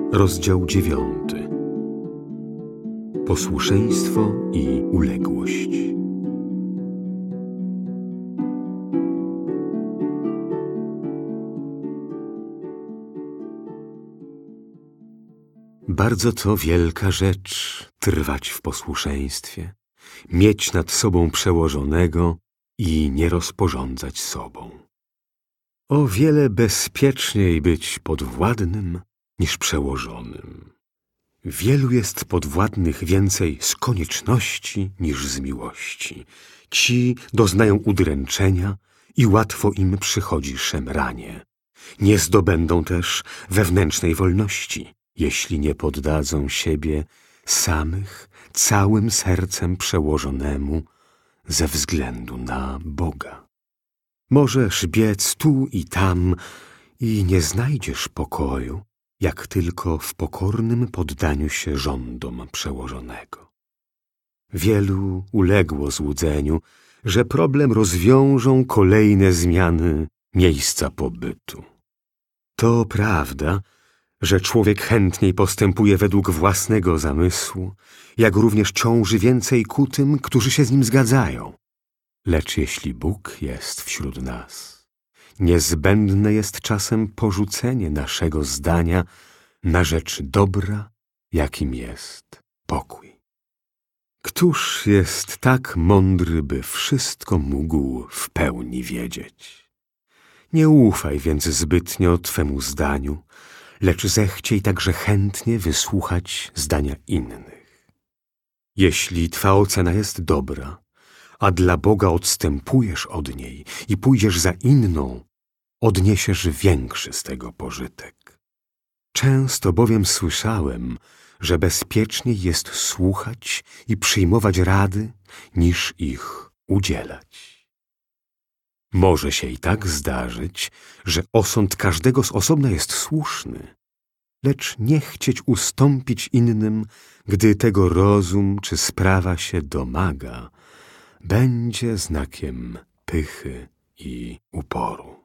Rozdział 9. Posłuszeństwo i uległość. Bardzo to wielka rzecz trwać w posłuszeństwie, mieć nad sobą przełożonego i nie rozporządzać sobą. O wiele bezpieczniej być podwładnym niż przełożonym. Wielu jest podwładnych więcej z konieczności niż z miłości. Ci doznają udręczenia i łatwo im przychodzi szemranie. Nie zdobędą też wewnętrznej wolności, jeśli nie poddadzą siebie samych całym sercem przełożonemu ze względu na Boga. Możesz biec tu i tam i nie znajdziesz pokoju, jak tylko w pokornym poddaniu się rządom przełożonego. Wielu uległo złudzeniu, że problem rozwiążą kolejne zmiany miejsca pobytu. To prawda, że człowiek chętniej postępuje według własnego zamysłu, jak również ciąży więcej ku tym, którzy się z nim zgadzają. Lecz jeśli Bóg jest wśród nas, niezbędne jest czasem porzucenie naszego zdania na rzecz dobra, jakim jest pokój. Któż jest tak mądry, by wszystko mógł w pełni wiedzieć? Nie ufaj więc zbytnio twemu zdaniu, lecz zechciej także chętnie wysłuchać zdania innych. Jeśli twa ocena jest dobra, a dla Boga odstępujesz od niej i pójdziesz za inną, odniesiesz większy z tego pożytek. Często bowiem słyszałem, że bezpieczniej jest słuchać i przyjmować rady, niż ich udzielać. Może się i tak zdarzyć, że osąd każdego z osobna jest słuszny, lecz nie chcieć ustąpić innym, gdy tego rozum czy sprawa się domaga, będzie znakiem pychy i uporu.